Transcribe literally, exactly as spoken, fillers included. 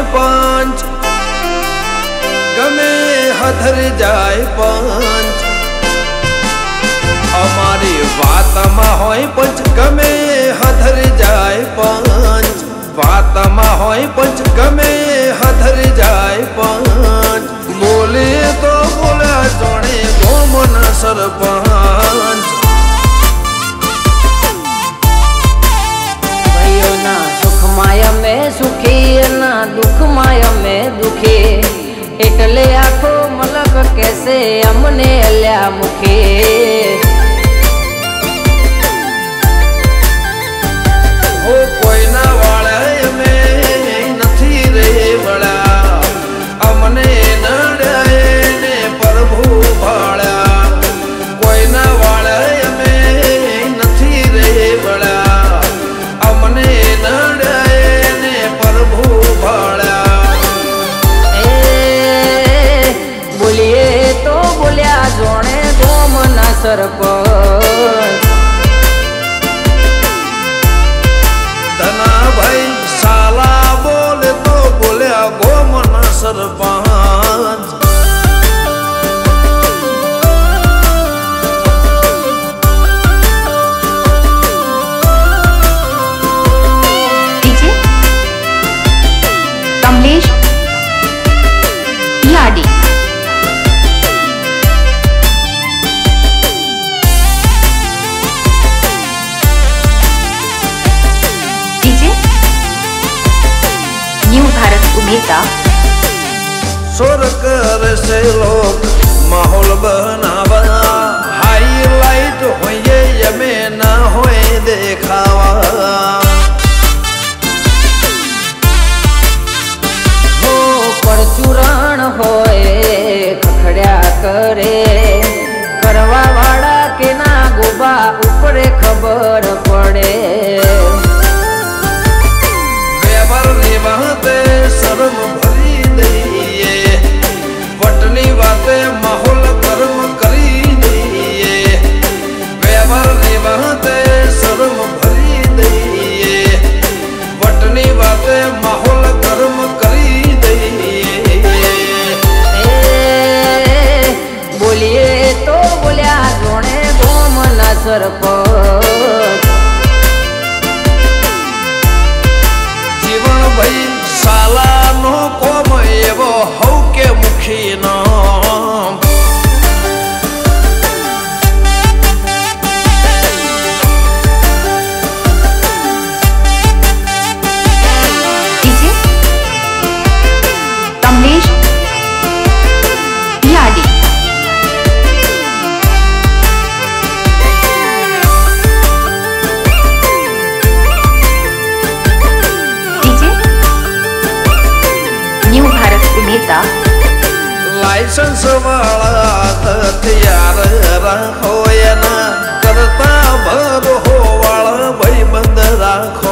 पंच गमे हधर जाए पंच अमारी बात में होय पंच गमे हधर जाए पंच बात में होय पंच गमे हधर जाए पंच बोले तो बोला जोड़े गोमन सरपंच भाइयों ना सुख माया में सुखी ना दुख माया में दुखी एटले आखो मलक कैसे अमने अल्या मुखे हो कोई ना वाले में नथी रे बड़ा अमने नड़ाए ने प्रभु भाड़ा कोई ना वाले में नथी रे बड़ा अमने नड़ाए ने प्रभु भाड़ा ए बोलिए तो बोलिया जोने गोमना सरपंच धना भाई साला बोले तो बोलिया गोमना सरपंच डीजे कमलेश याडी डीजे न्यू भारत उमेता सुर कर से लोग माहौल बनावा हाईलाइट होए यमे ना होए देखावा हो परचूरण होए खखड़िया करे करवा वाला के ना गोबा ऊपरे खबर पड़े व्यवहार निभाते शर्म भरी दइए वटनी बातें माहौल कर्म करी दइए व्यवहार निभाते शर्म भरी दइए वटनी बातें माहौल कर्म करी दइए ए बोलिए तो बोलिया जोने गोमना सरपंच जीवन भाई साला नो कोम एवो हौ के मुखी नाम डीजे कमलेश याडी DJ new Bharat Umeta licence वाला हथियार रखो या ना करता भर हो वाला भाई बंद रखो